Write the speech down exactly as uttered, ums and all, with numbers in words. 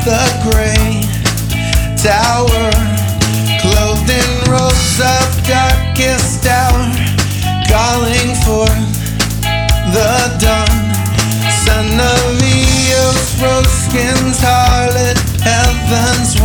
the great tower, clothed in robes of darkest hour, calling forth the dawn. Son of Eos, rose-skinned harlot, heaven's